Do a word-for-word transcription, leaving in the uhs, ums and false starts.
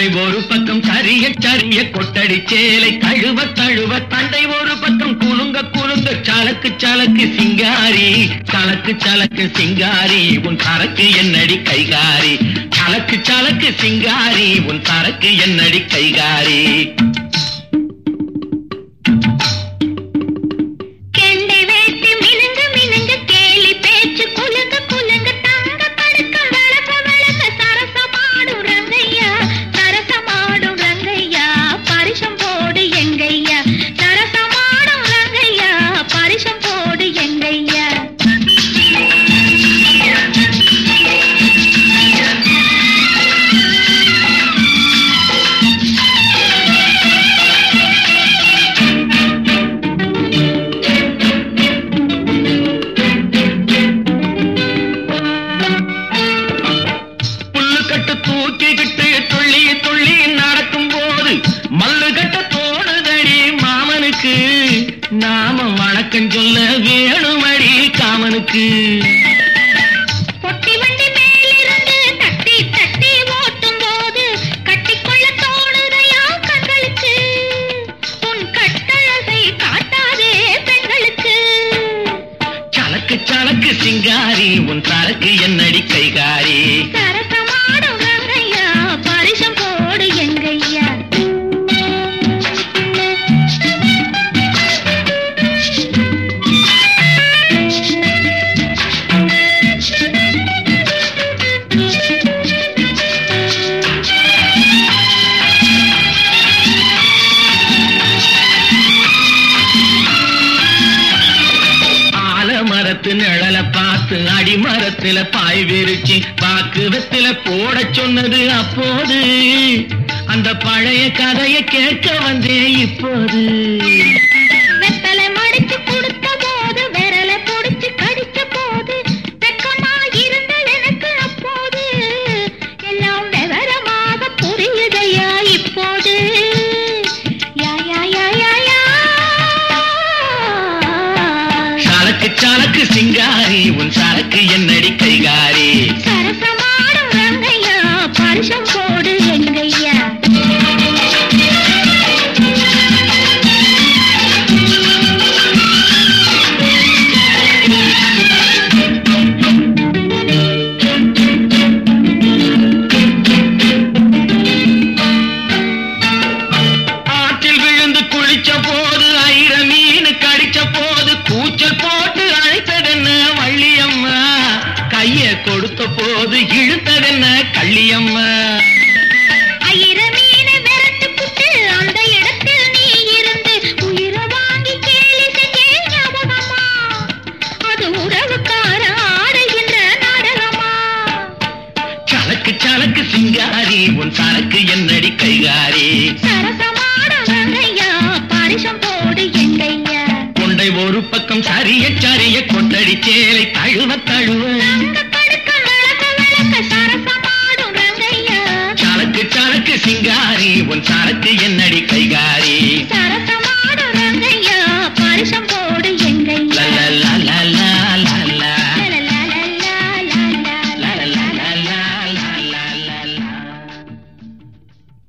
கொண்டை ஒரு பக்கம் சரிய சரிய கொட்டடி சேலை கழுவ தழுவ தண்டை ஒரு பக்கம் குலுங்க குலுங்க சலக்கு சலக்கு சிங்காரி சலக்கு சலக்கு சிங்காரி உன் சரக்கு என்னடி கைகாரி சலக்கு சலக்கு சிங்காரி உன் சரக்கு என்னடி கைகாரி தூக்கிக்கிட்டு துள்ளி துள்ளி நடக்கும் போது மல்லு கட்ட தோணுதடி மாமனுக்கு நாம வணக்கம் சொல்ல வேணுமடி காமனுக்கு பொட்டி வண்டி மேலிருந்து தட்டி தட்டி ஓட்டும் போது கட்டிக்கொள்ள தோணுதையா கண்களுக்கு உன் கட்டழகை காட்டாதே பெண்களுக்கு சலக்கு சலக்கு சிங்காரி உன் சரக்கு என்னடி கைகாரி நிழல பார்த்து அடிமரத்தில பாய் விரிச்சு பாக்குவத்தில போட சொன்னது அப்போது அந்த பழைய கதையை கேட்க வந்தே இப்போது வெத்தலை மடிச்சு கொடுத்த போது விரலை பொடிச்சு கடிச்ச போது வெக்கமா இருந்த எனக்கு அப்போது எல்லாம் விவரமாக புரியுதையா இப்போது யா யா யா யா யா சலக்கு சலக்கு சிங்காரி உன் சரக்கு என்னடி கைகாரி சரசமாடும் ரங்கையா பரிசம் போடு எங்கையா ஆற்றில் விழுந்து குளிச்ச போது ஐர மீன் கடிச்ச போது கூச்சல் போட்டு அழைத்ததென்ன வள்ளியம்மா கைய கொடுத்த போது இழுத்ததென்ன கள்ளியம்மா ஐர மீனை விரட்டு புட்டு அந்த இடத்தில் நீ இருந்து உயிர வாங்கி கேலி செஞ்சே ஞாபகமா அது உறவுக்கார ஆடுகின்ற நாடகமா சலக்கு சலக்கு சிங்காரி உன் சரக்கு என்னடி கைகாரி சரசமாடும் ரங்கையா பரிசம் போடு எங்கையா கொண்டை ஒரு பக்கம் சரிய சரிய கொண்டடி சேலை தழுவ தழுவ சலக்கு சலக்கு சிங்காரி உன் சரக்கு என்னடி கை